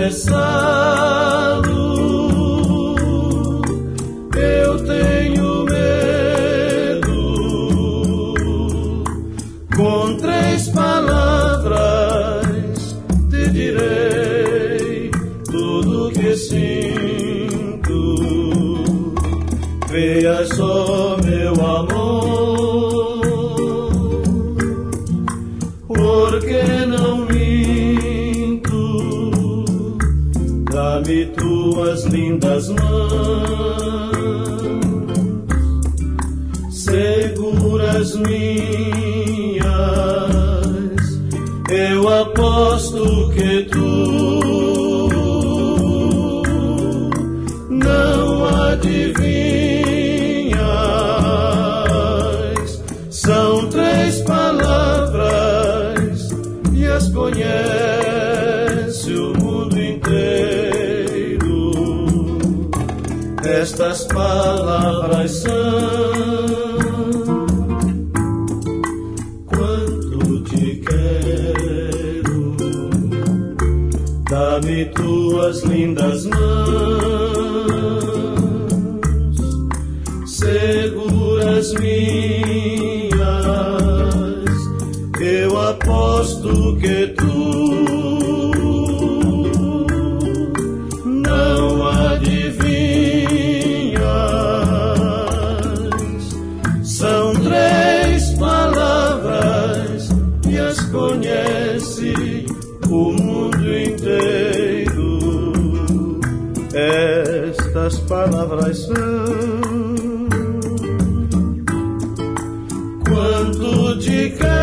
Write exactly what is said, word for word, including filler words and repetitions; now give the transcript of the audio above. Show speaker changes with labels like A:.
A: confessá-lo, eu tenho medo. Com três palavras te direi tudo que sinto. Veja só, meu amor, porque não minto. Dá-me tuas lindas mãos, seguras minhas. Eu aposto que tu não adivinhas. São três palavras e as conhece o mundo inteiro. Estas palavras são: quanto te quero. Dá-me tuas lindas mãos, seguras minhas. Eu aposto que tu não adivinhas. São três palavras e as conhece o mundo inteiro. Estas palavras são: quanto te quero.